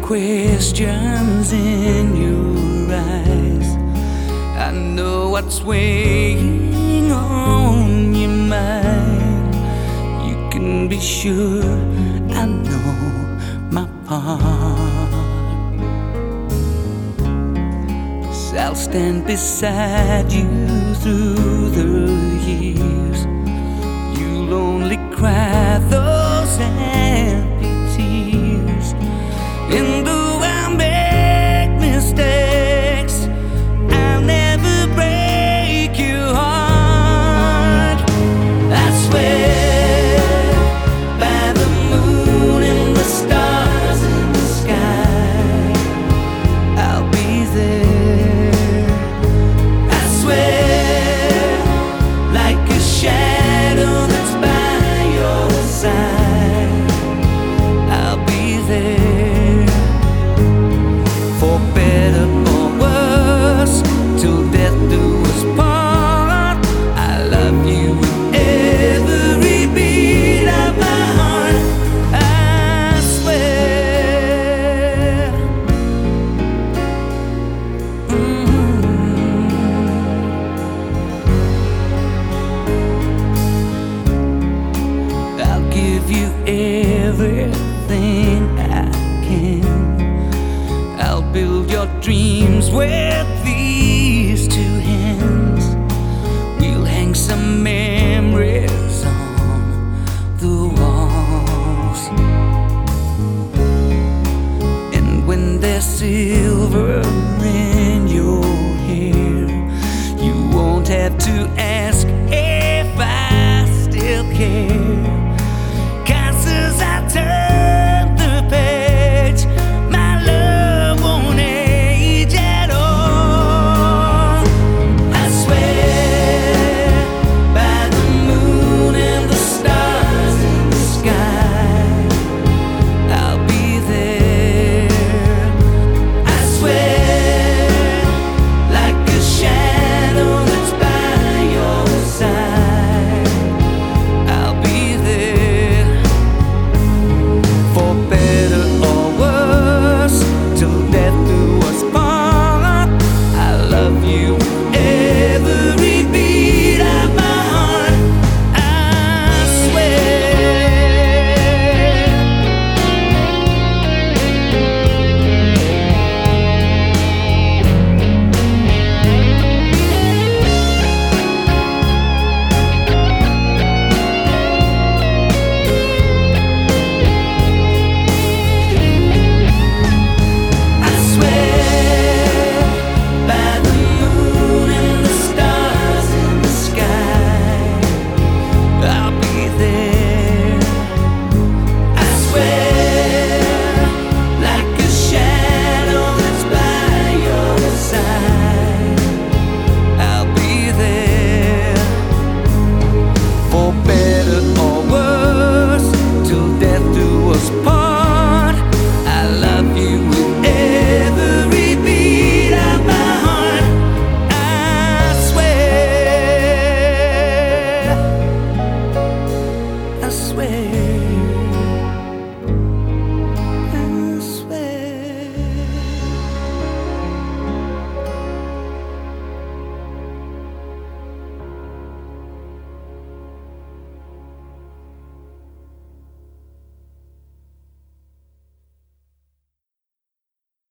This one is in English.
questions in your eyes. I know what's weighing on your mind. You can be sure I know my part. 'Cause I'll stand beside you through the years. You'll only cry those empty tears. And though I make mistakes, I'll never break your heart. I swear by the moon and the stars in the sky, I'll be there. I swear, like a shadow that's by your side, I'll be there. For better or worse, till death do us part. I love you with every beat of my heart. I swear. I'll give you everything I can. I'll build your dreams with these two hands. We'll hang some memories on the walls. And when there's silver in your hair, you won't have to